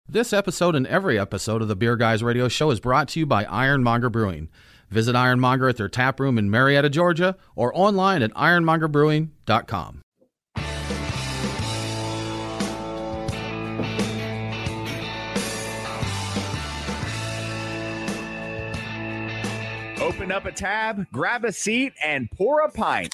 This episode and every episode of the Beer Guys Radio Show is brought to you by Ironmonger Brewing. Visit Ironmonger at their tap room in Marietta, Georgia, or online at ironmongerbrewing.com. Open up a tab, grab a seat, and pour a pint.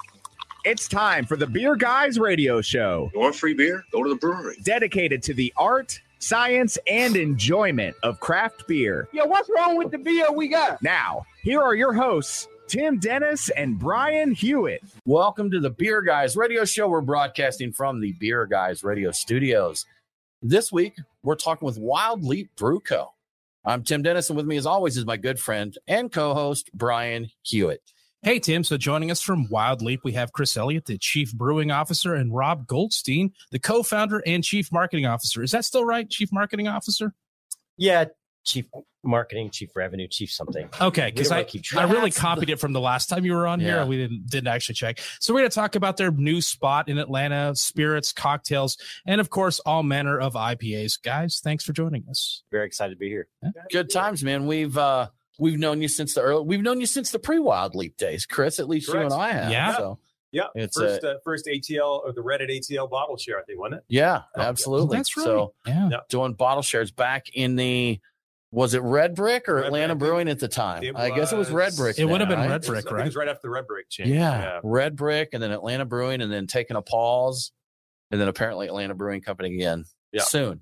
It's time for the Beer Guys Radio Show. You want free beer? Go to the brewery. Dedicated to the art, science, and enjoyment of craft beer. Yo, what's wrong with the beer we got? Now, here are your hosts, Tim Dennis and Brian Hewitt. Welcome to the Beer Guys Radio Show. We're broadcasting from the Beer Guys Radio Studios. This week, we're talking with Wild Leap Brew Co. I'm Tim Dennis, and with me, as always, is my good friend and co-host, Brian Hewitt. Hey, Tim. So joining us from Wild Leap, we have Chris Elliott, the Chief Brewing Officer, and Rob Goldstein, the co-founder and Chief Marketing Officer. Is that still right, Chief Marketing Officer? Yeah, Chief Marketing, Chief Revenue, Chief something. Okay, because I really copied it from the last time you were on here. Yeah. We didn't actually check. So we're going to talk about their new spot in Atlanta, spirits, cocktails, and, of course, all manner of IPAs. Guys, thanks for joining us. Very excited to be here. Good times, man. We've known you since the pre-Wild Leap days, Chris. At least Correct. you and I have. Yeah. So Yeah, it's first ATL or the Reddit ATL bottle share, I think, wasn't it? yeah, Oh, absolutely. That's right. So Yeah. doing bottle shares back in was it Red Brick or Red Atlanta Brick. Brewing at the time? It I guess it was Red Brick. It would have then, been right? Red Brick, I think right? it was right after the Red Brick change. Yeah, Red Brick, and then Atlanta Brewing, and then taking a pause, and then apparently Atlanta Brewing Company again soon.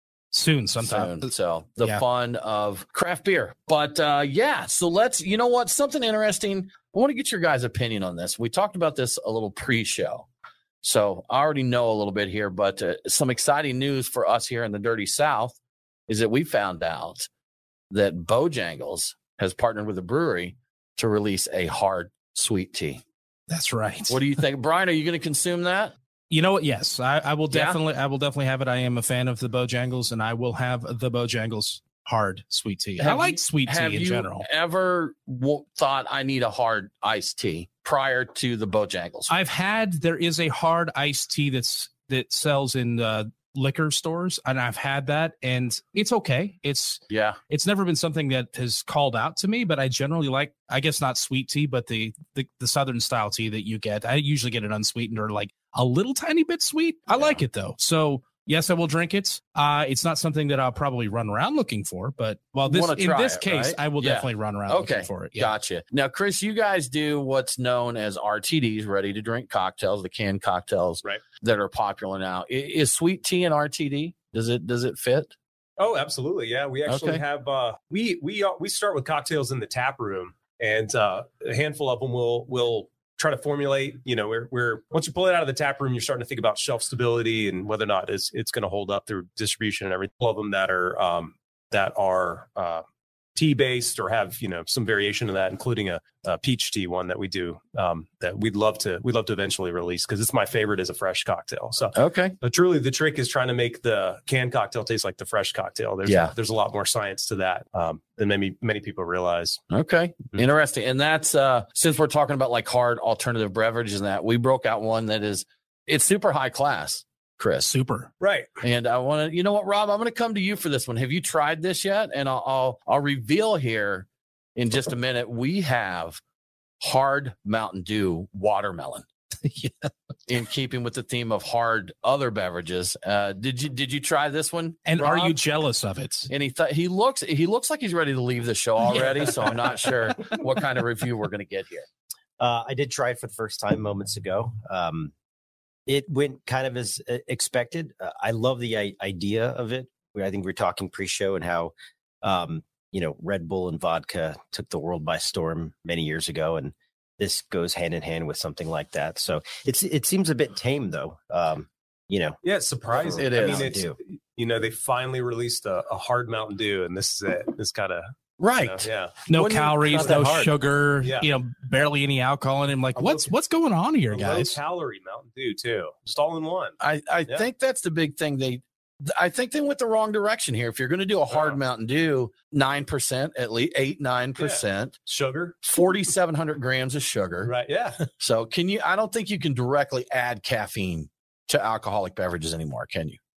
Sometime. So the Yeah. fun of craft beer. But so let's, you know what, something interesting. I want to get your guys' opinion on this. We talked about this a little pre-show. So I already know a little bit here, but some exciting news for us here in the Dirty South is that we found out that Bojangles has partnered with a brewery to release a hard sweet tea. That's right. What do you think? Brian, are you going to consume that? You know what? Yes, I will Yeah? definitely. I will definitely have it. I am a fan of the Bojangles, and I will have the Bojangles hard sweet tea. I like sweet tea in general. Ever thought I need a hard iced tea prior to the Bojangles? There is a hard iced tea that sells in liquor stores, and I've had that, and it's okay. It's never been something that has called out to me, but I generally like, I guess not sweet tea, but the Southern style tea that you get. I usually get it unsweetened or like a little tiny bit sweet. I like it though. So yes, I will drink it. It's not something that I'll probably run around looking for, but in this case, right? I will definitely run around looking for it. Yeah. Gotcha. Now, Chris, you guys do what's known as RTDs, ready to drink cocktails, the canned cocktails that are popular now. Is sweet tea an RTD? Does it fit? Oh, absolutely. Yeah, we actually have. We start with cocktails in the tap room, and a handful of them will try to formulate. You know, we're once you pull it out of the tap room, you're starting to think about shelf stability and whether or not it's going to hold up through distribution and everything. All of them that are tea based or have some variation of that, including a peach tea one that we do that we'd love to eventually release because it's my favorite as a fresh cocktail. So but truly the trick is trying to make the canned cocktail taste like the fresh cocktail. There's a lot more science to that than many people realize. Okay. Interesting. And that's since we're talking about like hard alternative beverages and that, we broke out one that it's super high class, Chris. Super. Right. And I want to, you know what, Rob, I'm going to come to you for this one. Have you tried this yet? And I'll reveal here in just a minute. We have hard Mountain Dew watermelon. In keeping with the theme of hard other beverages. Did you try this one? And Rob? are you jealous of it? And he looks like he's ready to leave the show already. So I'm not sure what kind of review we're going to get here. I did try it for the first time moments ago. It went kind of as expected. I love the idea of it. I think we were talking pre-show and how, Red Bull and vodka took the world by storm many years ago. And this goes hand in hand with something like that. So it seems a bit tame though. Yeah, it's surprising. It is. I mean, they finally released a hard Mountain Dew and this is it. It's kind of right. No calories, no sugar, Yeah. barely any alcohol in it. I'm like, what's going on here, guys? Low calorie Mountain Dew too. Just all in one. I think that's the big thing. I think they went the wrong direction here. If you're going to do a hard Mountain Dew, 9%, at least 9%, sugar, 4,700 grams of sugar. Right. Yeah. So I don't think you can directly add caffeine to alcoholic beverages anymore. Can you?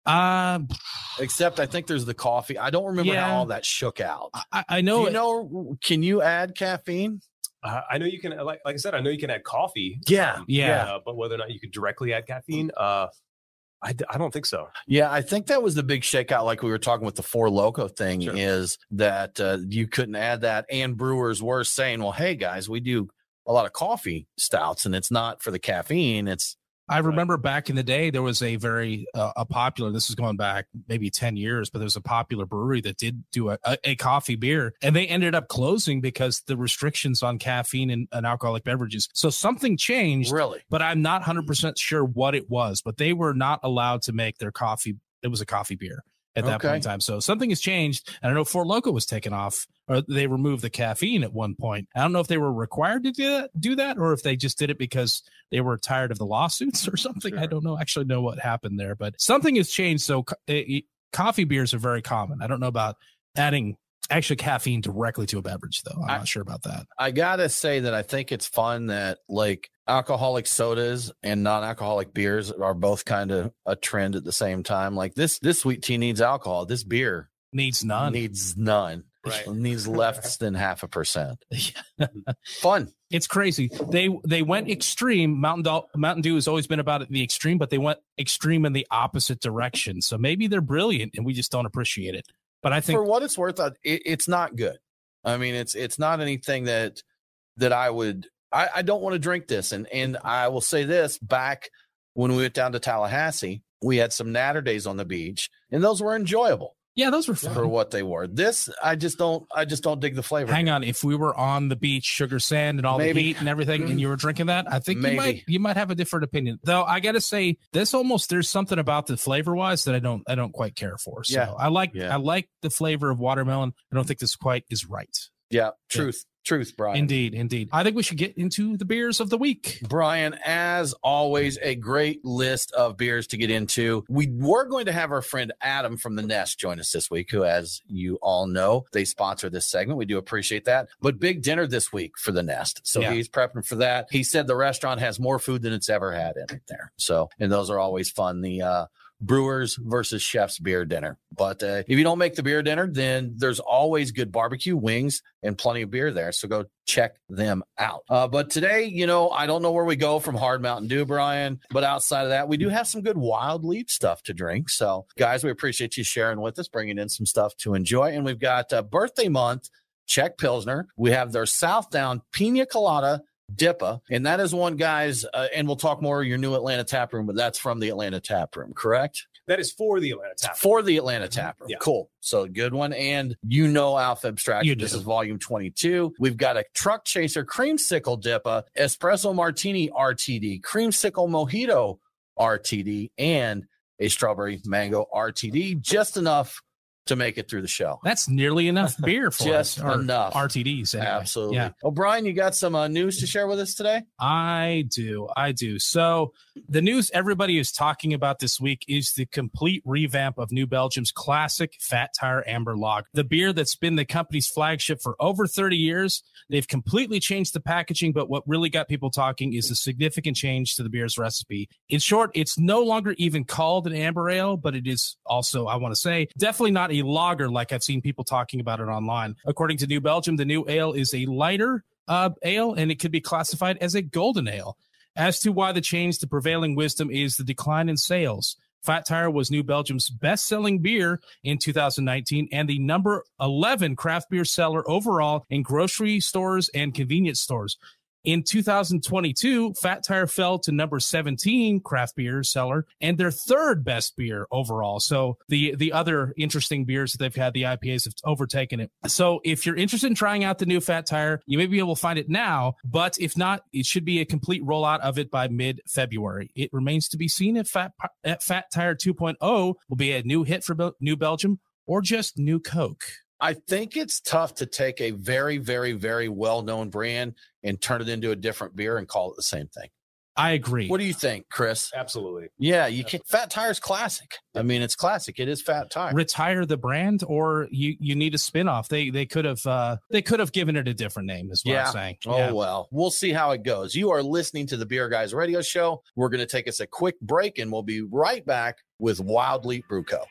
Except I think there's the coffee. I don't remember how all that shook out. I know. Can you add caffeine? I know you can, like I said, I know you can add coffee. Yeah. But whether or not you could directly add caffeine, I don't think so. Yeah, I think that was the big shakeout, like we were talking with the Four Loko thing, is that you couldn't add that. And brewers were saying, well, hey, guys, we do a lot of coffee stouts, and it's not for the caffeine. I remember back in the day, there was a very popular, this is going back maybe 10 years, but there was a popular brewery that did do a coffee beer, and they ended up closing because the restrictions on caffeine and alcoholic beverages. So something changed, really, but I'm not 100% sure what it was, but they were not allowed to make their coffee. It was a coffee beer at that point in time. So something has changed. And I know Four Loko was taken off, or they removed the caffeine at one point. I don't know if they were required to do that or if they just did it because they were tired of the lawsuits or something. I don't actually know what happened there, but something has changed. So coffee beers are very common. I don't know about adding actually caffeine directly to a beverage, though. I'm not sure about that. I got to say that I think it's fun that like alcoholic sodas and non-alcoholic beers are both kind of a trend at the same time. Like this sweet tea needs alcohol. This beer needs none. Right. It needs less than 0.5%. Fun. It's crazy. They went extreme. Mountain Dew has always been about the extreme, but they went extreme in the opposite direction. So maybe they're brilliant and we just don't appreciate it. But I think for what it's worth, it's not good. I mean, it's not anything that I don't want to drink this. And I will say this, back when we went down to Tallahassee, we had some natter days on the beach, and those were enjoyable. Yeah, those were fun for what they were. This, I just don't dig the flavor. Hang on, if we were on the beach, sugar sand, and all the heat and everything, and you were drinking that, I think you might have a different opinion. Though I got to say, there's something about the flavor wise that I don't quite care for. So I like the flavor of watermelon. I don't think this quite is right. Yeah, truth, Brian. Indeed. I think we should get into the beers of the week. Brian, as always, a great list of beers to get into. We were going to have our friend Adam from The Nest join us this week, who, as you all know, they sponsor this segment. We do appreciate that. But big dinner this week for The Nest. So he's prepping for that. He said the restaurant has more food than it's ever had in it there. So, and those are always fun. The Brewers versus Chef's beer dinner. But if you don't make the beer dinner, then there's always good barbecue, wings, and plenty of beer there. So go check them out. But today, I don't know where we go from Hard Mountain Dew, Brian, but outside of that, we do have some good Wild Leaf stuff to drink. So guys, we appreciate you sharing with us, bringing in some stuff to enjoy. And we've got birthday month, Czech Pilsner. We have their Southdown Pina Colada Dippa, and that is one, guys, and we'll talk more your new Atlanta tap room, but that's from the Atlanta tap room, correct? That is for the Atlanta tap room. For the Atlanta tap room. Yeah. Cool. So good one. And Alpha Abstraction. This is volume 22. We've got a Truck Chaser Creamsicle Dippa, Espresso Martini RTD, Creamsicle Mojito RTD, and a Strawberry Mango RTD. Just enough to make it through the show. That's nearly enough beer for just us. Enough RTDs. Anyway. Absolutely. Yeah. Well, Brian, you got some news to share with us today? I do. So the news everybody is talking about this week is the complete revamp of New Belgium's classic Fat Tire Amber Lager, the beer that's been the company's flagship for over 30 years. They've completely changed the packaging, but what really got people talking is a significant change to the beer's recipe. In short, it's no longer even called an amber ale, but it is also, I want to say, definitely not a lager like I've seen people talking about it online. According to New Belgium, the new ale is a lighter ale, and it could be classified as a golden ale. As to why the change, the prevailing wisdom is the decline in sales. Fat Tire was New Belgium's best-selling beer in 2019 and the number 11 craft beer seller overall in grocery stores and convenience stores. In 2022, Fat Tire fell to number 17 craft beer seller and their third best beer overall. So the other interesting beers that they've had, the IPAs, have overtaken it. So if you're interested in trying out the new Fat Tire, you may be able to find it now, but if not, it should be a complete rollout of it by mid-February. It remains to be seen if Fat Tire 2.0 will be a new hit for New Belgium or just New Coke. I think it's tough to take a very, very, very well-known brand and turn it into a different beer and call it the same thing. I agree. What do you think, Chris? Absolutely. Yeah, you can. Fat Tire's classic. I mean, it's classic. It is Fat Tire. Retire the brand, or you need a spinoff. They could have given it a different name. Is what I'm saying. Oh well, we'll see how it goes. You are listening to the Beer Guys Radio Show. We're going to take us a quick break, and we'll be right back with Wild Leap Brew Co.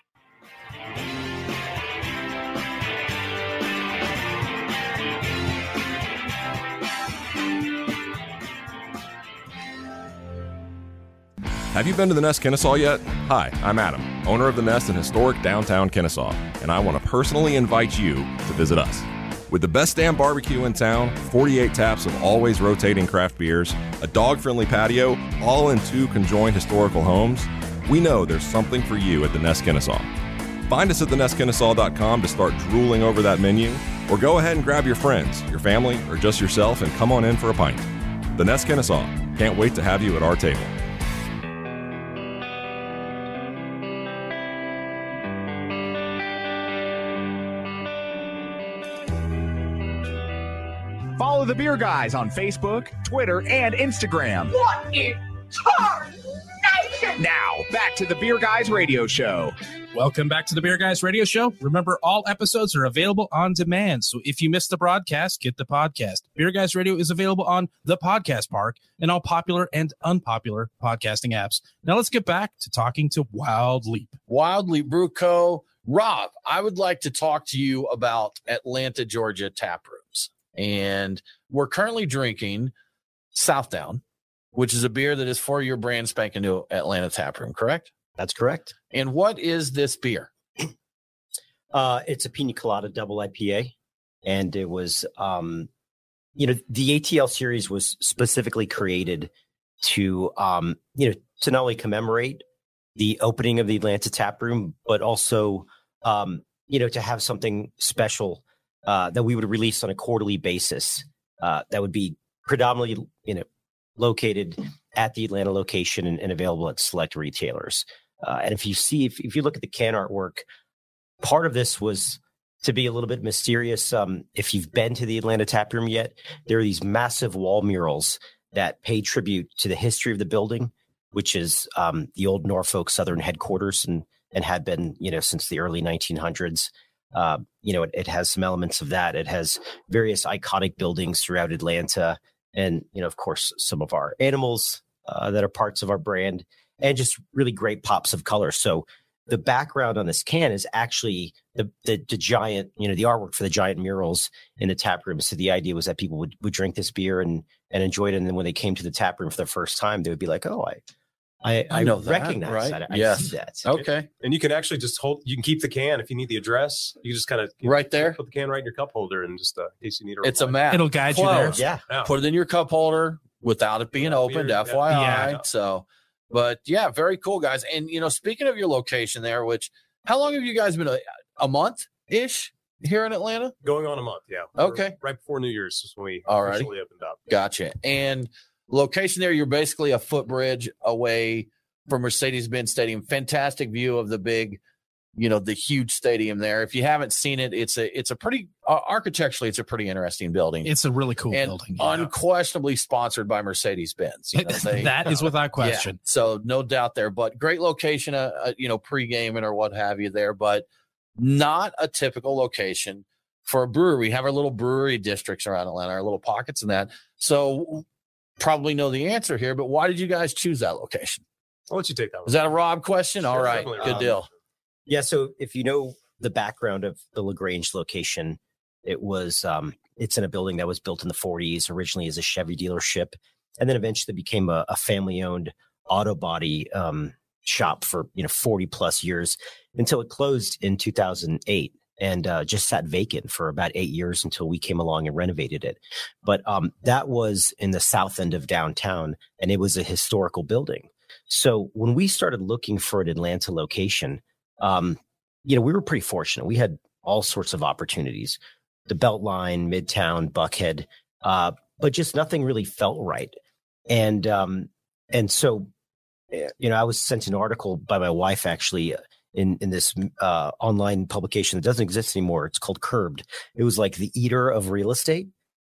Have you been to the Nest Kennesaw yet? Hi, I'm Adam, owner of the Nest in historic downtown Kennesaw, and I want to personally invite you to visit us. With the best damn barbecue in town, 48 taps of always rotating craft beers, a dog-friendly patio, all in 2 conjoined historical homes, we know there's something for you at the Nest Kennesaw. Find us at thenestkennesaw.com to start drooling over that menu, or go ahead and grab your friends, your family, or just yourself and come on in for a pint. The Nest Kennesaw. Can't wait to have you at our table. Follow the Beer Guys on Facebook, Twitter, and Instagram. What in tarnation? Now, back to the Beer Guys Radio Show. Welcome back to the Beer Guys Radio Show. Remember, all episodes are available on demand. So if you missed the broadcast, get the podcast. Beer Guys Radio is available on the Podcast Park and all popular and unpopular podcasting apps. Now let's get back to talking to Wild Leap. Wild Leap Brew Co. Rob, I would like to talk to you about Atlanta, Georgia tap rooms. And we're currently drinking Southdown, which is a beer that is for your brand spanking new Atlanta tap room, correct? That's correct. And what is this beer? It's a pina colada double IPA. And it was, the ATL series was specifically created to, to not only commemorate the opening of the Atlanta tap room, but also, to have something special that we would release on a quarterly basis that would be predominantly, located at the Atlanta location and available at select retailers. And if you look at the can artwork, part of this was to be a little bit mysterious. If you've been to the Atlanta tap room yet, there are these massive wall murals that pay tribute to the history of the building, which is the old Norfolk Southern headquarters and had been, since the early 1900s. It has some elements of that. It has various iconic buildings throughout Atlanta and, of course, some of our animals that are parts of our brand and just really great pops of color. So the background on this can is actually the giant, the artwork for the giant murals in the tap room. So the idea was that people would drink this beer and enjoy it. And then when they came to the tap room for the first time, they would be like, oh, I know that, recognize right? that. I yes. see that. Okay. And you can actually just you can keep the can if you need the address. You just kind of right there, put the can right in your cup holder and just in case you need it's a map. It'll guide you there. Yeah. Put it in your cup holder without it being opened, FYI. Yeah. So, but yeah, very cool, guys. And, speaking of your location there, how long have you guys been? A month-ish here in Atlanta? Going on a month, yeah. Okay. Right before New Year's is when we Alrighty. officially opened up. Gotcha. And location there, you're basically a footbridge away from Mercedes-Benz Stadium. Fantastic view of the big, the huge stadium there. If you haven't seen it, it's a pretty architecturally, it's a pretty interesting building. It's a really cool building. Unquestionably sponsored by Mercedes-Benz. That is without question. Yeah, so no doubt there, but great location, pre-gaming or what have you there, but not a typical location for a brewery. We have our little brewery districts around Atlanta, our little pockets in that. So probably know the answer here, but why did you guys choose that location? I'll let you take that one. Is that a Rob question? Sure, all right. Good deal. Yeah. So if you know the background of the LaGrange location, it was it's in a building that was built in the 40s, originally as a Chevy dealership, and then eventually became a family-owned auto body shop for 40 plus years until it closed in 2008 and just sat vacant for about 8 years until we came along and renovated it. But that was in the south end of downtown, and it was a historical building. So when we started looking for an Atlanta location, we were pretty fortunate. We had all sorts of opportunities, the Beltline, Midtown, Buckhead, but just nothing really felt right. And so, I was sent an article by my wife actually in this online publication that doesn't exist anymore. It's called Curbed. It was like the eater of real estate.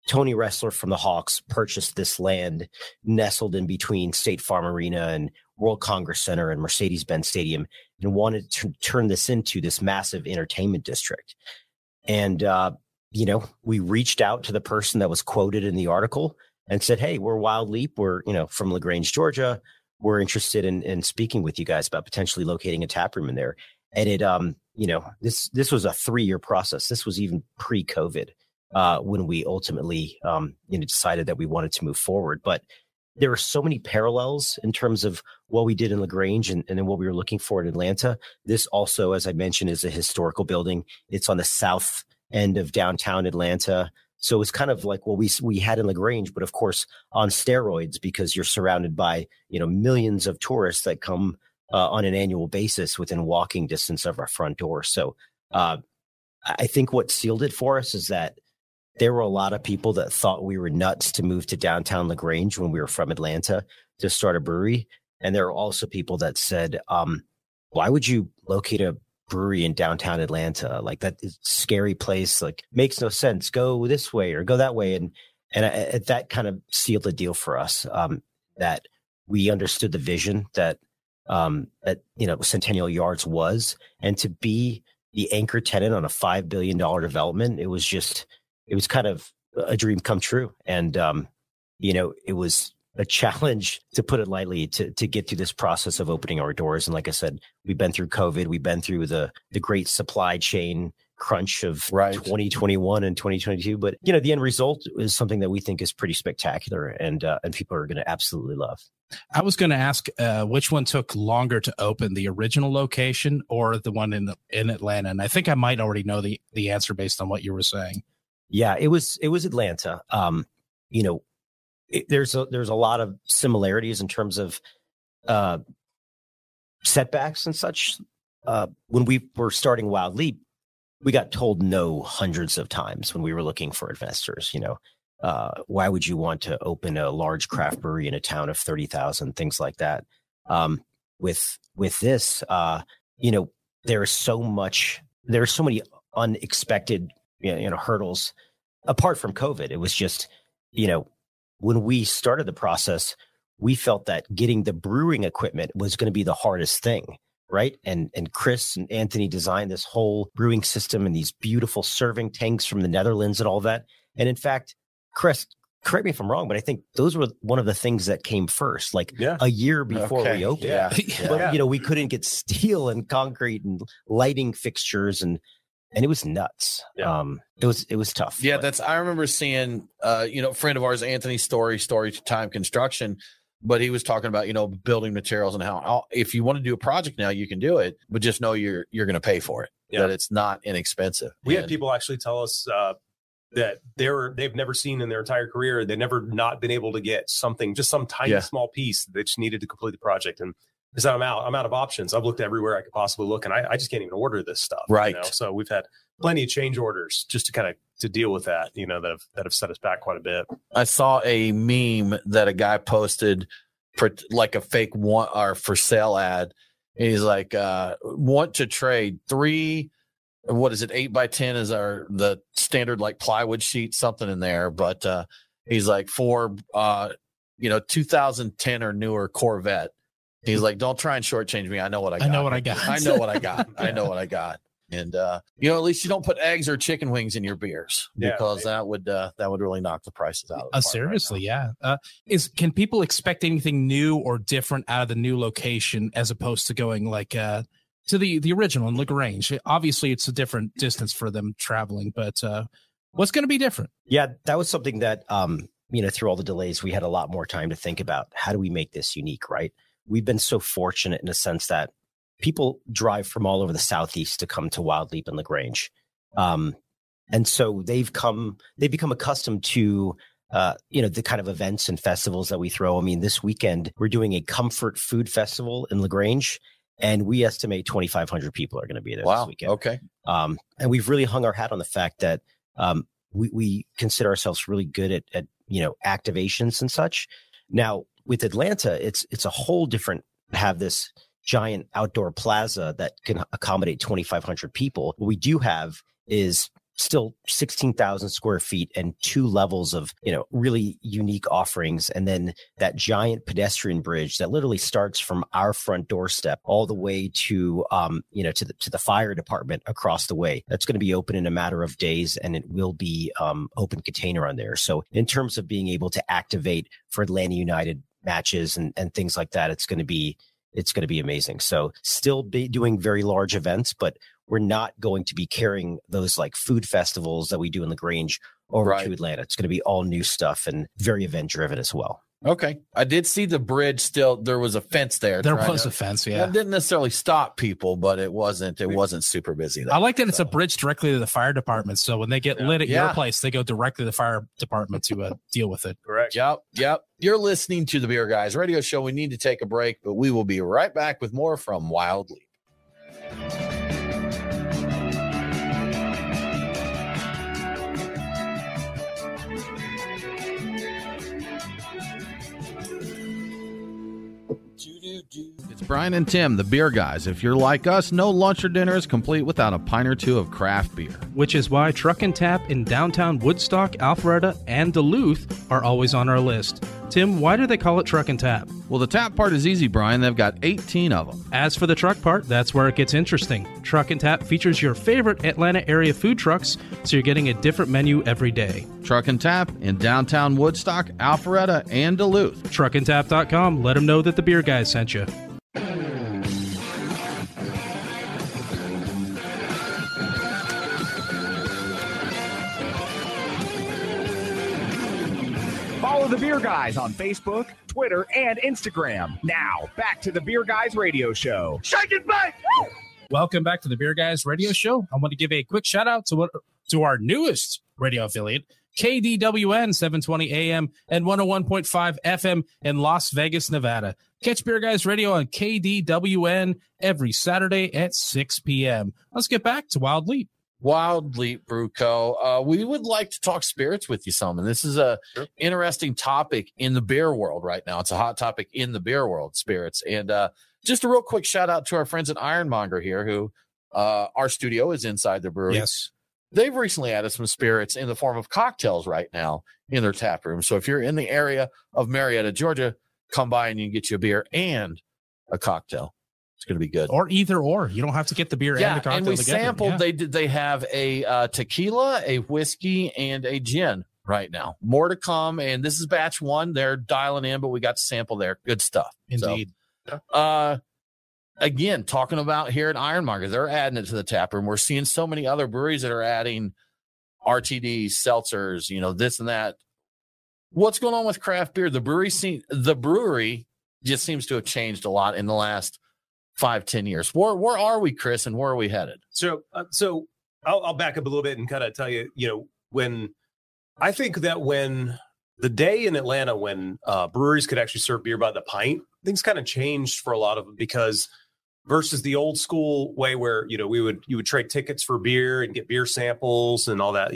Tony Ressler from the Hawks purchased this land nestled in between State Farm Arena and World Congress Center and Mercedes-Benz Stadium, and wanted to turn this into this massive entertainment district. And, we reached out to the person that was quoted in the article and said, hey, we're Wild Leap. We're, from LaGrange, Georgia. We're interested in speaking with you guys about potentially locating a tap room in there. And it, this was a 3-year process. This was even pre-COVID when we ultimately, decided that we wanted to move forward. But there are so many parallels in terms of what we did in LaGrange and then what we were looking for in Atlanta. This also, as I mentioned, is a historical building. It's on the south end of downtown Atlanta. So it's kind of like what we had in LaGrange, but of course on steroids, because you're surrounded by, millions of tourists that come on an annual basis within walking distance of our front door. So I think what sealed it for us is that there were a lot of people that thought we were nuts to move to downtown LaGrange when we were from Atlanta to start a brewery. And there are also people that said, why would you locate a brewery in downtown Atlanta? Like, that is a scary place. Like, makes no sense. Go this way or go that way. And that kind of sealed the deal for us, that we understood the vision that Centennial Yards was, and to be the anchor tenant on a $5 billion development, it was kind of a dream come true. And, it was a challenge, to put it lightly, to get through this process of opening our doors. And like I said, we've been through COVID. We've been through the great supply chain crunch of 2021 and 2022. But, the end result is something that we think is pretty spectacular, and people are going to absolutely love. I was going to ask which one took longer to open, the original location or the one in Atlanta? And I think I might already know the answer based on what you were saying. Yeah, it was Atlanta. There's a lot of similarities in terms of setbacks and such. When we were starting Wild Leap, we got told no hundreds of times when we were looking for investors. Why would you want to open a large craft brewery in a town of 30,000, things like that? With this, there's so many unexpected hurdles apart from COVID. It was just, when we started the process, we felt that getting the brewing equipment was going to be the hardest thing, right? And Chris and Anthony designed this whole brewing system and these beautiful serving tanks from the Netherlands and all that. And in fact, Chris, correct me if I'm wrong, but I think those were one of the things that came first, a year before we opened. Yeah. But, we couldn't get steel and concrete and lighting fixtures, and it was nuts. Yeah. It was tough. Yeah, I remember seeing, a friend of ours, Anthony Story Time Construction, but he was talking about, building materials and how if you want to do a project now, you can do it, but just know you're going to pay for it, that it's not inexpensive. We had people actually tell us that they've never seen in their entire career, they've never not been able to get something, just some tiny small piece that they just needed to complete the project. And because I'm out of options. I've looked everywhere I could possibly look, and I just can't even order this stuff. Right. So we've had plenty of change orders just to deal with that, that have set us back quite a bit. I saw a meme that a guy posted for like a fake want or for sale ad. And he's like, want to trade 3, what is it? 8x10 is the standard like plywood sheet, something in there. But he's like, for 2010 or newer Corvette. He's like, don't try and shortchange me. I know what I got. I know what I got. I know what I got. I know what I got. And at least you don't put eggs or chicken wings in your beers, because that would really knock the prices out. Seriously, right, yeah. Can people expect anything new or different out of the new location as opposed to going to the original in LaGrange? Obviously, it's a different distance for them traveling, but what's going to be different? Yeah, that was something that through all the delays, we had a lot more time to think about. How do we make this unique, right? We've been so fortunate in a sense that people drive from all over the Southeast to come to Wild Leap and LaGrange. And so they've become accustomed to, the kind of events and festivals that we throw. I mean, this weekend, we're doing a comfort food festival in LaGrange, and we estimate 2,500 people are going to be there this weekend. Okay. And we've really hung our hat on the fact that we consider ourselves really good at activations and such. Now, with Atlanta, it's a whole different, have this giant outdoor plaza that can accommodate 2,500 people. What we do have is still 16,000 square feet and 2 levels of, really unique offerings. And then that giant pedestrian bridge that literally starts from our front doorstep all the way to, to the fire department across the way. That's going to be open in a matter of days, and it will be open container on there. So in terms of being able to activate for Atlanta United matches and things like that, it's going to be amazing. So still be doing very large events, but we're not going to be carrying those like food festivals that we do in LaGrange over to Atlanta. It's going to be all new stuff and very event driven as well. Okay. I did see the bridge still. There was a fence there. There was a fence. Yeah. That didn't necessarily stop people, but it wasn't super busy there. I like that it's a bridge directly to the fire department. So when they get lit at your place, they go directly to the fire department to deal with it. Correct. Yep. You're listening to the Beer Guys radio show. We need to take a break, but we will be right back with more from Wild Leap. It's Brian and Tim, the Beer Guys. If you're like us, no lunch or dinner is complete without a pint or two of craft beer. Which is why Truck and Tap in downtown Woodstock, Alpharetta, and Duluth are always on our list. Tim, why do they call it Truck and Tap? Well, the tap part is easy, Brian. They've got 18 of them. As for the truck part, that's where it gets interesting. Truck and Tap features your favorite Atlanta area food trucks, so you're getting a different menu every day. Truck and Tap in downtown Woodstock, Alpharetta, and Duluth. Truckandtap.com. Let them know that the Beer Guys sent you. Follow the Beer Guys on Facebook, Twitter, and Instagram. Now, back to the Beer Guys radio show. Shake it back! Woo! Welcome back to the Beer Guys radio show. I want to give a quick shout out to our newest radio affiliate, KDWN 720 AM and 101.5 FM in Las Vegas, Nevada. Catch Beer Guys Radio on KDWN every Saturday at 6 p.m. Let's get back to Wild Leap. Wild Leap Brew Co. We would like to talk spirits with you some, and this is a interesting topic in the beer world right now. It's a hot topic in the beer world, spirits. And just a real quick shout out to our friends at Ironmonger here, who our studio is inside the brewery. Yes. They've recently added some spirits in the form of cocktails right now in their tap room. So if you're in the area of Marietta, Georgia, come by and you can get you a beer and a cocktail. It's going to be good. Or either or. You don't have to get the beer and the cocktail and we together. sampled. Yeah. They have a tequila, a whiskey, and a gin right now. More to come. And this is batch 1. They're dialing in, but we got to sample there. Good stuff. Indeed. So, again, talking about here at Ironmonger, they're adding it to the tap room. We're seeing so many other breweries that are adding RTDs, seltzers, this and that. What's going on with craft beer? The brewery just seems to have changed a lot in the last 5-10 years. Where are we, Chris, and where are we headed? So I'll back up a little bit and kind of tell you, when I think that when the day in Atlanta when breweries could actually serve beer by the pint, things kind of changed for a lot of them, because versus the old school way where, you would trade tickets for beer and get beer samples and all that,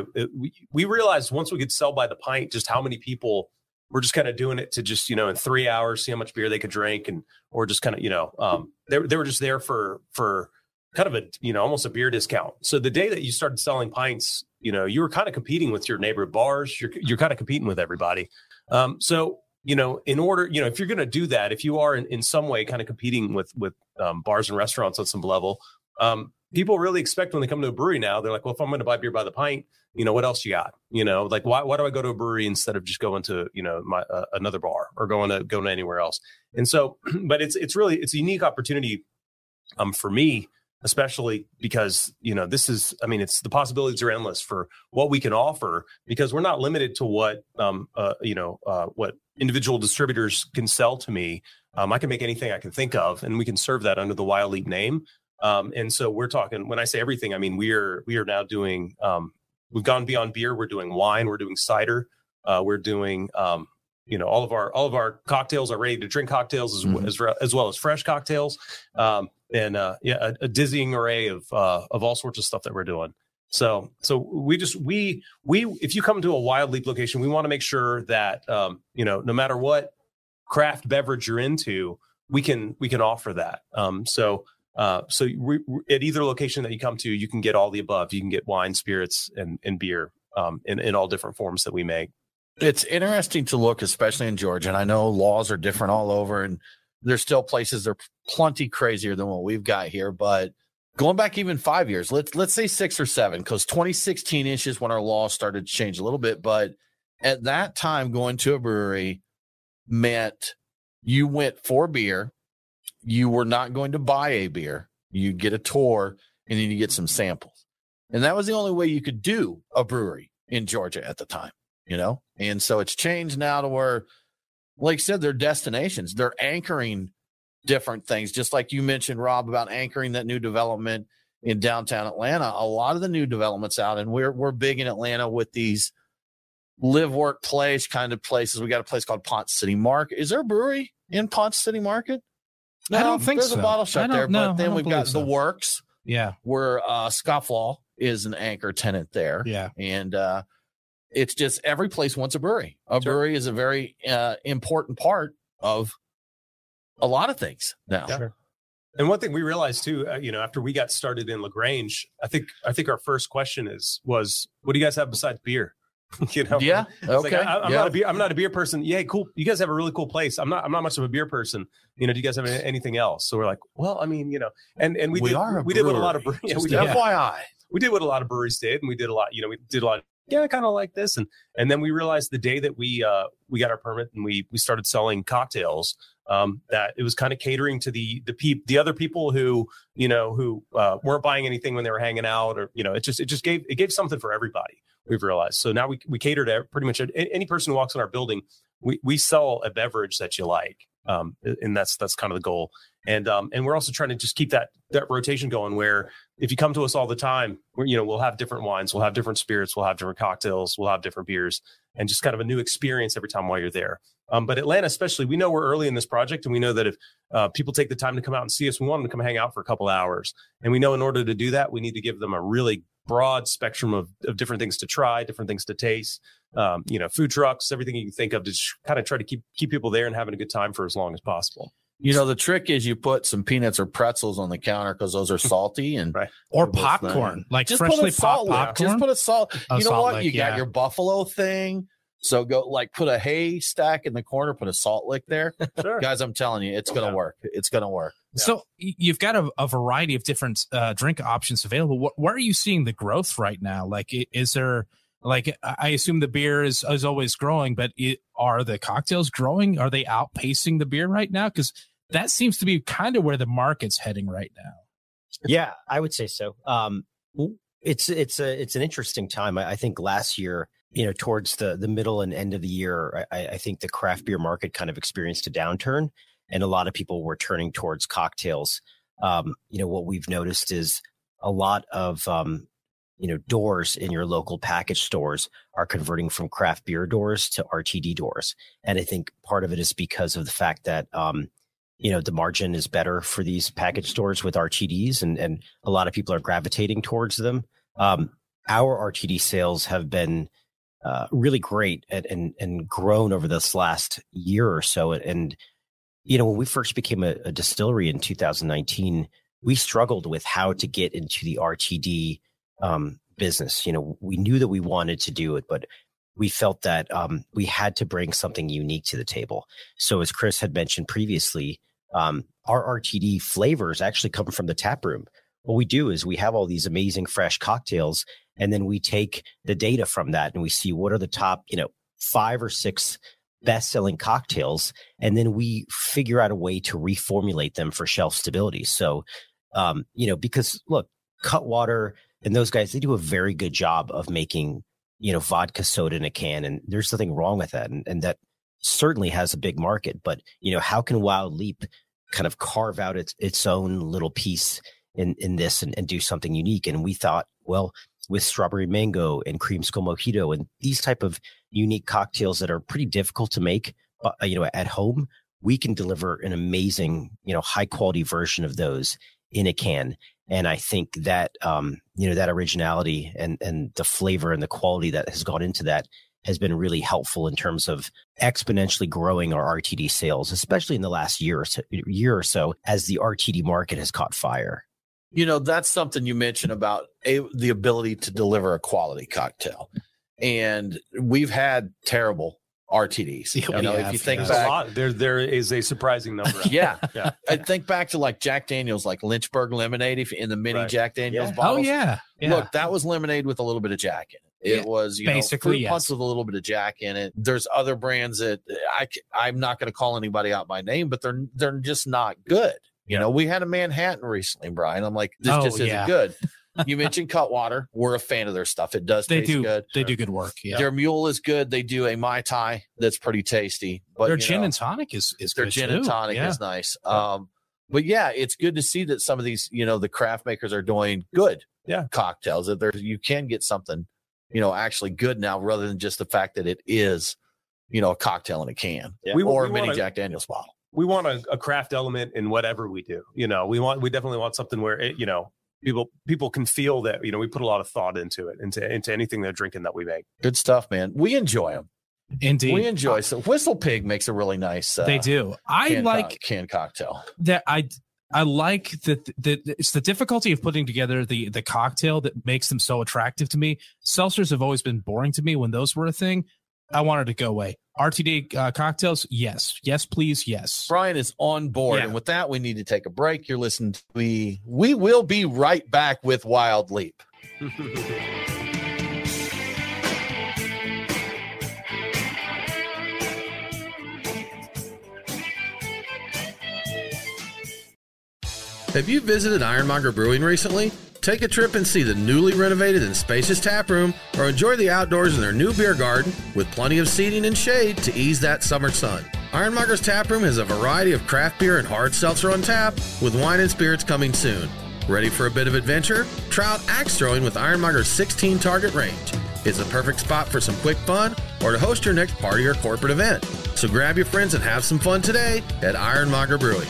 we realized once we could sell by the pint, just how many people were just kind of doing it to just, in 3 hours, see how much beer they could drink, or just kind of, they were just there for kind of a, almost a beer discount. So the day that you started selling pints, you were kind of competing with your neighborhood bars. You're kind of competing with everybody. So, in order, if you're going to do that, if you are in some way kind of competing with bars and restaurants on some level, people really expect when they come to a brewery now, they're like, well, if I'm going to buy beer by the pint, what else you got? Like why do I go to a brewery instead of just going to, my another bar or going to anywhere else? And so, but it's a unique opportunity for me, especially because, this is, it's the possibilities are endless for what we can offer, because we're not limited to what individual distributors can sell to me. I can make anything I can think of, and we can serve that under the Wild Leap name. And so we're talking, when I say everything, we are now doing, we've gone beyond beer. We're doing wine. We're doing cider. We're doing, all of our cocktails are ready to drink cocktails as well as fresh cocktails. And a dizzying array of all sorts of stuff that we're doing. So we if you come to a Wild Leap location, we want to make sure that, no matter what craft beverage you're into, we can offer that. So So at either location that you come to, you can get all the above. You can get wine, spirits, and beer in all different forms that we make. It's interesting to look, especially in Georgia. And I know laws are different all over, and there's still places that are plenty crazier than what we've got here. But going back even 5 years, let's say 6 or 7, because 2016 is when our laws started to change a little bit. But at that time, going to a brewery meant you went for beer. You were not going to buy a beer. You get a tour, and then you get some samples. And that was the only way you could do a brewery in Georgia at the time, you know? And so it's changed now to where, like I said, they're destinations. They're anchoring different things, just like you mentioned, Rob, about anchoring that new development in downtown Atlanta. A lot of the new developments out, and we're big in Atlanta with these live, work, play kind of places. We got a place called Ponce City Market. Is there a brewery in Ponce City Market? No, I don't think there's so. There's a bottle shop there, but then we've got The Works. Yeah. Where Scofflaw is an anchor tenant there. Yeah. And it's just every place wants a brewery. A brewery is a very important part of a lot of things now. Yeah. Sure. And one thing we realized too, after we got started in LaGrange, I think our first question was, what do you guys have besides beer? Yeah. Okay. Like, I'm not a beer person. Yeah, cool. You guys have a really cool place. I'm not much of a beer person. Do you guys have anything else? So we're like, well, I mean, and we did what a lot of breweries. FYI. We did what a lot of breweries did, and we did a lot. We did a lot. I kind of like this, and then we realized the day that we got our permit and we started selling cocktails, that it was kind of catering to the other people who weren't buying anything when they were hanging out, or it gave something for everybody. We've realized. So now we cater to pretty much any person who walks in our building. We sell a beverage that you like, and that's kind of the goal. And we're also trying to just keep that rotation going, where if you come to us all the time, we'll have different wines, we'll have different spirits, we'll have different cocktails, we'll have different beers, and just kind of a new experience every time while you're there. But Atlanta, especially, we know we're early in this project, and we know that if people take the time to come out and see us, we want them to come hang out for a couple hours. And we know in order to do that, we need to give them a really broad spectrum of different things to try, different things to taste, food trucks, everything you can think of, to just kind of try to keep people there and having a good time for as long as possible. The trick is you put some peanuts or pretzels on the counter because those are salty, and right. Or popcorn, like just freshly popped popcorn. Just put a salt. You know what? Lick, you got your Buffalo thing. So go put a haystack in the corner, put a salt lick there. Sure. Guys, I'm telling you, it's going to work. It's going to work. Yeah. So you've got a variety of different drink options available. Where are you seeing the growth right now? Like, is there, like, I assume the beer is always growing, but are the cocktails growing? Are they outpacing the beer right now? Because that seems to be kind of where the market's heading right now. Yeah, I would say so. It's an interesting time. I think last year, towards the middle and end of the year, I think the craft beer market kind of experienced a downturn, and a lot of people were turning towards cocktails. What we've noticed is a lot of, doors in your local package stores are converting from craft beer doors to RTD doors. And I think part of it is because of the fact that, the margin is better for these package stores with RTDs, and a lot of people are gravitating towards them. Our RTD sales have been really great and grown over this last year or so. And, when we first became a distillery in 2019, we struggled with how to get into the RTD business. We knew that we wanted to do it, but we felt that we had to bring something unique to the table. So as Chris had mentioned previously, our RTD flavors actually come from the tap room. What we do is we have all these amazing fresh cocktails, and then we take the data from that and we see what are the top, 5 or 6 best-selling cocktails, and then we figure out a way to reformulate them for shelf stability. So, because look, Cutwater and those guys, they do a very good job of making, vodka soda in a can, and there's nothing wrong with that. And that certainly has a big market, but, how can Wild Leap kind of carve out its own little piece in this and do something unique? And we thought, well, with strawberry mango and creamsicle mojito and these type of unique cocktails that are pretty difficult to make, at home, we can deliver an amazing, high quality version of those in a can. And I think that, that originality and the flavor and the quality that has gone into that has been really helpful in terms of exponentially growing our RTD sales, especially in the last year or so as the RTD market has caught fire. You know, that's something you mentioned about the ability to deliver a quality cocktail. And we've had terrible RTDs. You know, if you think back, there is a surprising number. Yeah. I think back to like Jack Daniels, like Lynchburg lemonade in the mini Jack Daniels bottles. Oh yeah. Look, that was lemonade with a little bit of Jack in it. It was basically fruit punch with a little bit of Jack in it. There's other brands that I'm not going to call anybody out by name, but they're just not good. You know, we had a Manhattan recently, Brian. I'm like, this just isn't good. You mentioned Cutwater. We're a fan of their stuff. It does taste good. They do good work. Yeah. Their mule is good. They do a Mai Tai that's pretty tasty. But their gin and tonic is their good gin too. and tonic is nice. But yeah, it's good to see that some of these, the craft makers are doing good cocktails. That you can get something, actually good now, rather than just the fact that it is, a cocktail in a can or a mini Jack Daniels bottle. We want a craft element in whatever we do. We definitely want something where it, people can feel that, we put a lot of thought into it, into anything they're drinking that we make. Good stuff, man. We enjoy them. Indeed. We enjoy. So Whistle Pig makes a really nice, they do. canned cocktail that I like that it's the difficulty of putting together the cocktail that makes them so attractive to me. Seltzers have always been boring to me when those were a thing. I wanted to go away. RTD cocktails, yes, please, yes. Brian is on board, and with that, we need to take a break. You're listening to we will be right back with Wild Leap. Have you visited Ironmonger Brewing recently? Take a trip and see the newly renovated and spacious tap room, or enjoy the outdoors in their new beer garden with plenty of seating and shade to ease that summer sun. Ironmonger's tap room has a variety of craft beer and hard seltzer on tap, with wine and spirits coming soon. Ready for a bit of adventure? Try out axe throwing with Ironmonger's 16 target range. It's a perfect spot for some quick fun or to host your next party or corporate event. So grab your friends and have some fun today at Ironmonger Brewing.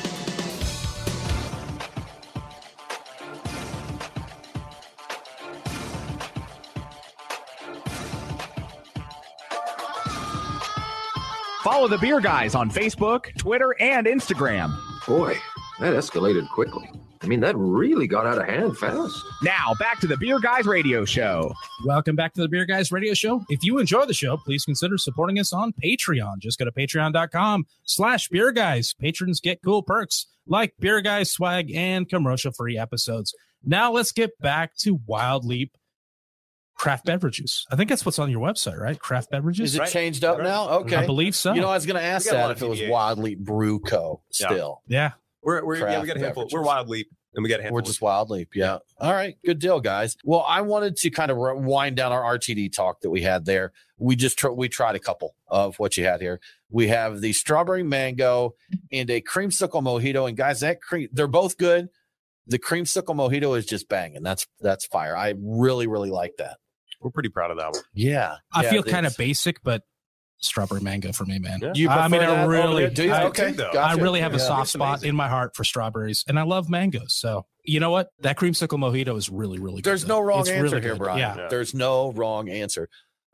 Follow the Beer Guys on Facebook, Twitter, and Instagram. Boy, that escalated quickly. I mean, that really got out of hand fast. Now, back to the Beer Guys Radio Show. Welcome back to the Beer Guys Radio Show. If you enjoy the show, please consider supporting us on Patreon. Just go to patreon.com/Beer Guys. Patrons get cool perks like Beer Guys swag and commercial-free episodes. Now let's get back to Wild Leap craft beverages. I think that's what's on your website, right? Craft beverages. Is it changed up now? Okay. I believe so. I was going to ask that if it was Wild Leap Brew Co. still. Yeah. We got a handful. We're Wild Leap. And we got a handful. We're just Wild Leap. Yeah. All right. Good deal, guys. Well, I wanted to kind of wind down our RTD talk that we had there. We tried a couple of what you had here. We have the strawberry mango and a creamsicle mojito. And guys, they're both good. The creamsicle mojito is just banging. That's fire. I really, really like that. We're pretty proud of that one. Yeah. I feel kind of basic, but strawberry mango for me, man. Yeah. I really, do you? Okay. Gotcha. I really have a soft spot in my heart for strawberries, and I love mangoes. So you know what? That creamsicle mojito is really, really good. There's no wrong answer here, Brian. Yeah. There's no wrong answer.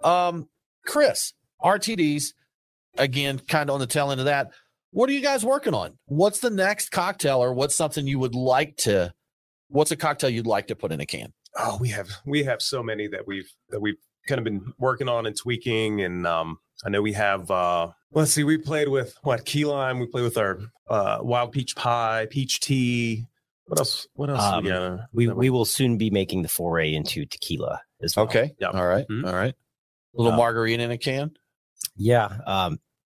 Chris, RTDs, again, kind of on the tail end of that. What are you guys working on? What's the next cocktail, or what's a cocktail you'd like to put in a can? Oh, we have so many that we've kind of been working on and tweaking, and I know we have. Let's see, we played with key lime. We played with our wild peach pie, peach tea. What else? We will soon be making the foray into tequila as well. Okay. Yep. All right. Mm-hmm. All right. A little margarita in a can. Yeah.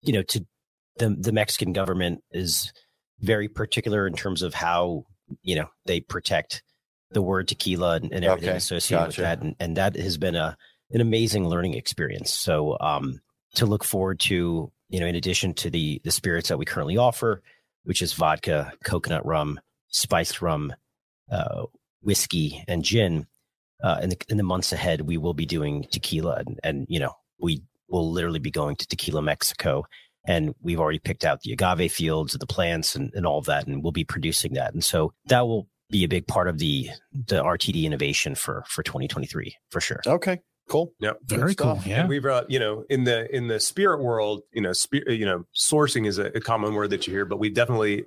The Mexican government is very particular in terms of how they protect the word tequila and everything associated with that. And that has been an amazing learning experience. So to look forward to, in addition to the spirits that we currently offer, which is vodka, coconut rum, spiced rum, whiskey, and gin, in the months ahead, we will be doing tequila. And we will literally be going to Tequila Mexico. And we've already picked out the agave fields, the plants, and all of that, and we'll be producing that. And so that will be a big part of the RTD innovation for 2023 for sure. Okay. Cool. Yeah. Very cool. Yeah. And we've, in the spirit world, sourcing is a common word that you hear, but we definitely,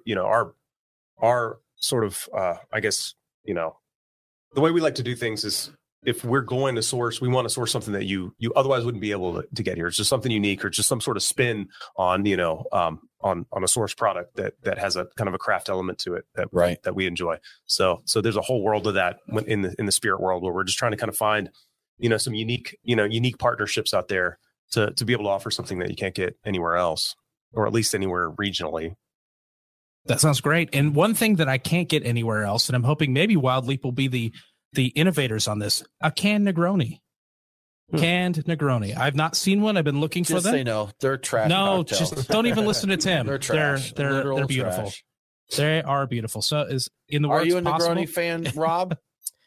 our sort of, I guess, the way we like to do things is if we're going to source, we want to source something that you otherwise wouldn't be able to get here. It's just something unique or just some sort of spin on, on a source product that has a kind of a craft element to it that we enjoy. So there's a whole world of that in the spirit world where we're just trying to kind of find, some unique partnerships out there to be able to offer something that you can't get anywhere else, or at least anywhere regionally. That sounds great. And one thing that I can't get anywhere else, and I'm hoping maybe Wild Leap will be the innovators on this, a canned Negroni. Canned Negroni. I've not seen one. I've been looking for them. Say no. They're trash. No, cocktails. just don't even listen to Tim. They're trash. They're beautiful. Trash. They are beautiful. So is in the Are works you a possible? Negroni fan, Rob?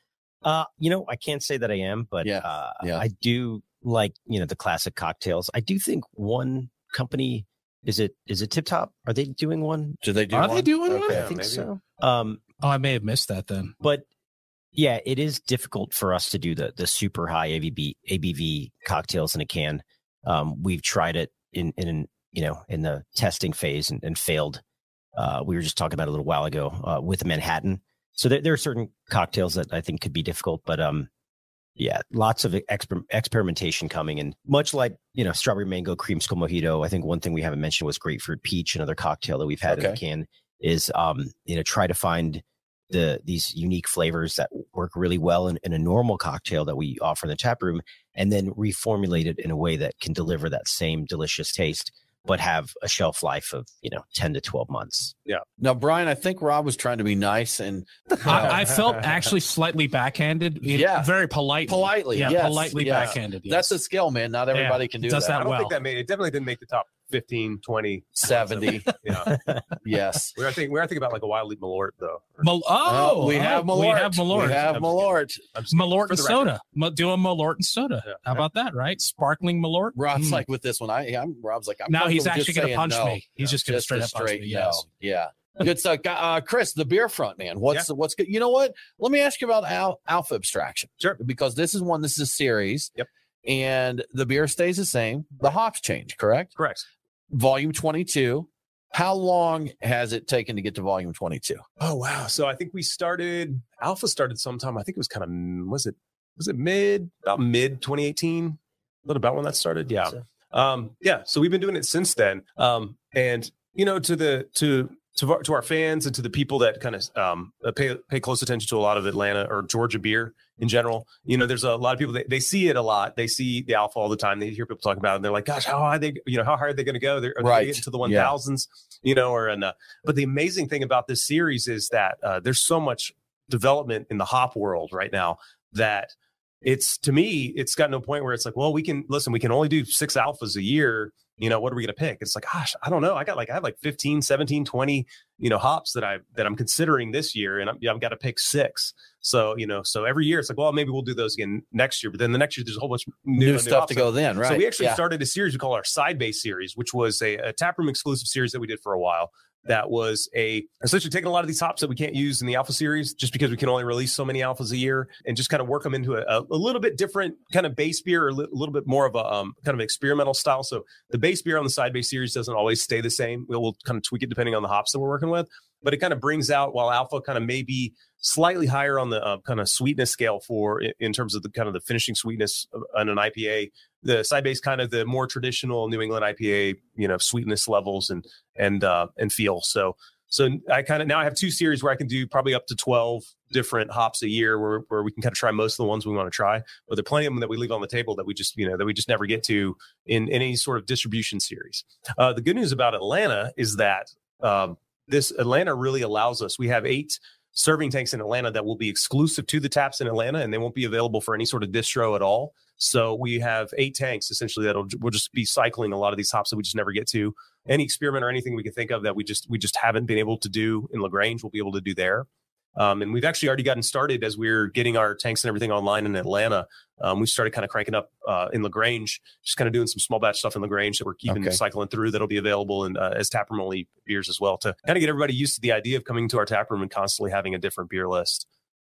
I can't say that I am, but I do like, the classic cocktails. I do think one company, is it Tip Top? Are they doing one? Do they do Are one? they doing one? I think so. I may have missed that then. But yeah, it is difficult for us to do the super high ABV cocktails in a can. We've tried it in the testing phase and failed. We were just talking about it a little while ago with Manhattan. So there are certain cocktails that I think could be difficult, but lots of experimentation coming. And much like, strawberry mango creamsicle mojito, I think one thing we haven't mentioned was grapefruit peach, another cocktail that we've had in the can is, try to find these unique flavors that work really well in a normal cocktail that we offer in the tap room, and then reformulate it in a way that can deliver that same delicious taste, but have a shelf life of 10 to 12 months. Yeah. Now, Brian, I think Rob was trying to be nice, and I felt actually slightly backhanded. Very politely. Yes, politely backhanded. Yes. That's a skill, man. Not everybody can do that. I don't think that it definitely didn't make the top 15, 20, 70. Yes. We are thinking about like a Wild Leap Malort though. We have Malort. We have Malort. Malort and soda. Do a Malort and soda. Yeah. How about that? Right? Sparkling Malort. Rob's like with this one. Rob's like, I'm now he's actually going to punch no. me. He's just going to straight up punch me. Yes. Yeah. Good stuff. Chris, the beer front, man. What's good? You know what? Let me ask you about Alpha Abstraction. Sure. Because this is a series. Yep. And the beer stays the same. The hops change, correct? Correct. Volume 22. How long has it taken to get to volume 22? Oh, wow. So I think Alpha started sometime, I think it was kind of, was it mid 2018? About when that started. Yeah. So we've been doing it since then. And, to our fans and to the people that kind of pay close attention to a lot of Atlanta or Georgia beer in general, there's a lot of people they see it a lot. They see the Alpha all the time. They hear people talking about it and they're like, gosh, how high are they going to go? Are they getting to the 1000s, but the amazing thing about this series is that there's so much development in the hop world right now that it's gotten to a point where it's like, well, we can only do 6 alphas a year. What are we going to pick? It's like, gosh, I don't know. I have like 15, 17, 20, hops that I'm considering this year. And I've got to pick 6. So, so every year it's like, well, maybe we'll do those again next year. But then the next year, there's a whole bunch of new stuff to go then. Right. So we actually started a series we call our Side Base series, which was a taproom exclusive series that we did for a while. That was essentially taking a lot of these hops that we can't use in the Alpha series just because we can only release so many alphas a year and just kind of work them into a little bit different kind of base beer or a little bit more of a kind of experimental style. So the base beer on the Side Base series doesn't always stay the same. We'll kind of tweak it depending on the hops that we're working with, but it kind of brings out, while Alpha kind of maybe slightly higher on the kind of sweetness scale in terms of the kind of the finishing sweetness on an IPA, the Side Base kind of the more traditional New England IPA, sweetness levels and feel. So I kind of now I have 2 series where I can do probably up to 12 different hops a year where we can kind of try most of the ones we want to try, but there are plenty of them that we leave on the table that we just never get to in any sort of distribution series. The good news about Atlanta is that this Atlanta really allows us. We have 8 serving tanks in Atlanta that will be exclusive to the taps in Atlanta, and they won't be available for any sort of distro at all. So we have 8 tanks essentially we'll just be cycling a lot of these hops that we just never get to. Any experiment or anything we can think of that we just haven't been able to do in LaGrange, we'll be able to do there. And we've actually already gotten started as we're getting our tanks and everything online in Atlanta. We started kind of cranking up in LaGrange, just kind of doing some small batch stuff in LaGrange that we're keeping cycling through that'll be available as taproom only beers as well, to kind of get everybody used to the idea of coming to our taproom and constantly having a different beer list.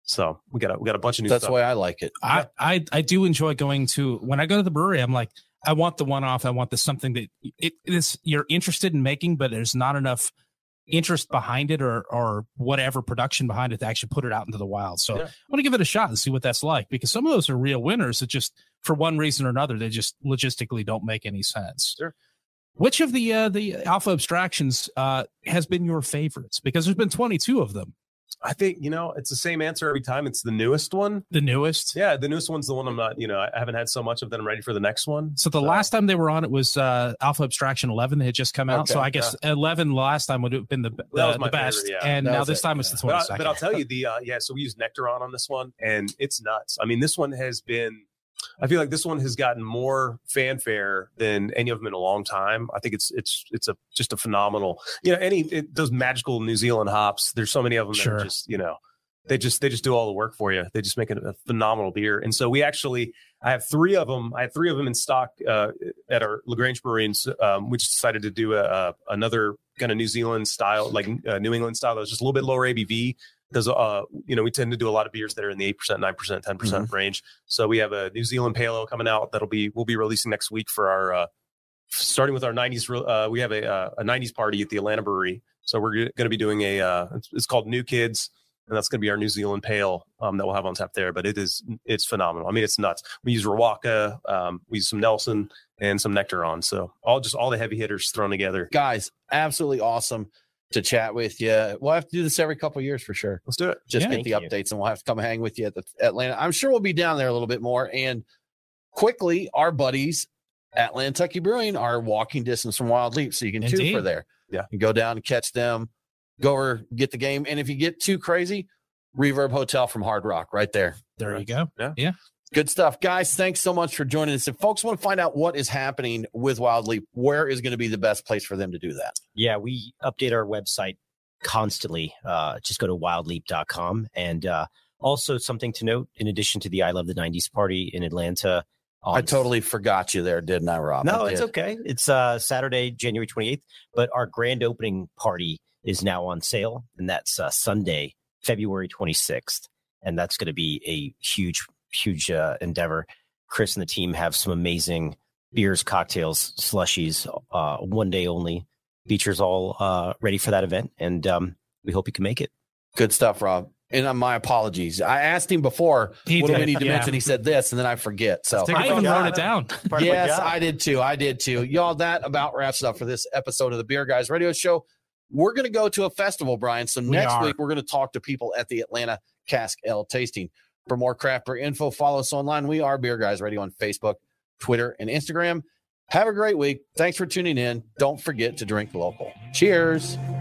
So we got a bunch of new stuff. stuff. That's the way I like it. I do enjoy going to, when I go to the brewery, I'm like, I want the one-off. I want something that it is you're interested in making, but there's not enough interest behind it or whatever production behind it to actually put it out into the wild. So I want to give it a shot and see what that's like, because some of those are real winners that just, for one reason or another, they just logistically don't make any sense. Sure. Which of the Alpha Abstractions has been your favorites? Because there's been 22 of them. I think, it's the same answer every time. It's the newest one. The newest? Yeah, the newest one's the one I'm not, I haven't had so much of that I'm ready for the next one. So the last time they were on, it was Alpha Abstraction 11 that had just come out. Okay, so I guess 11 last time would have been the best. Favorite, and now this time it's the 22nd. But I'll tell you, so we used Nectaron on this one, and it's nuts. I mean, this one has been, I feel like this one has gotten more fanfare than any of them in a long time. I think it's just a phenomenal, those magical New Zealand hops. There's so many of them that are just, they just do all the work for you. They just make it a phenomenal beer. And so I have three of them. I have three of them in stock at our LaGrange Brewery. And we just decided to do another kind of New Zealand style, like New England style. That was just a little bit lower ABV. Because we tend to do a lot of beers that are in the 8%, 9%, 10% range. So we have a New Zealand Pale Ale coming out we'll be releasing next week for our starting with our 90s. We have a 90s party at the Atlanta Brewery. So we're going to be doing it's called New Kids, and that's going to be our New Zealand Pale that we'll have on tap there. But it's phenomenal. I mean, it's nuts. We use Rawaka, we use some Nelson and some Nectaron. So all the heavy hitters thrown together. Guys, absolutely awesome to chat with you. We'll have to do this every couple of years for sure. Let's do it. Just get the updates, and we'll have to come hang with you at the Atlanta. I'm sure we'll be down there a little bit more. And quickly, our buddies at Lantucky Brewing are walking distance from Wild Leap, so you can tune for there. Yeah, you go down and catch them. Go over, get the game, and if you get too crazy, Reverb Hotel from Hard Rock right there. There you go. Yeah. Good stuff, guys. Thanks so much for joining us. If folks want to find out what is happening with Wild Leap, where is going to be the best place for them to do that? Yeah, we update our website constantly. Just go to wildleap.com. And also something to note, in addition to the I Love the 90s party in Atlanta. I totally forgot you there, didn't I, Rob? No, it's okay. It's Saturday, January 28th. But our grand opening party is now on sale. And that's Sunday, February 26th. And that's going to be a huge endeavor. Chris and the team have some amazing beers, cocktails, slushies, one day only. Features all ready for that event, and we hope you can make it. Good stuff, Rob. And my apologies. I asked him before what do we need to mention. He said this, and then I forget. So I even wrote it down. Yes, I did too. Y'all, that about wraps it up for this episode of the Beer Guys Radio Show. We're going to go to a festival, Brian. So next week, we're going to talk to people at the Atlanta Cask Ale Tasting. For more craft beer info, follow us online. We are Beer Guys Radio on Facebook, Twitter, and Instagram. Have a great week. Thanks for tuning in. Don't forget to drink local. Cheers.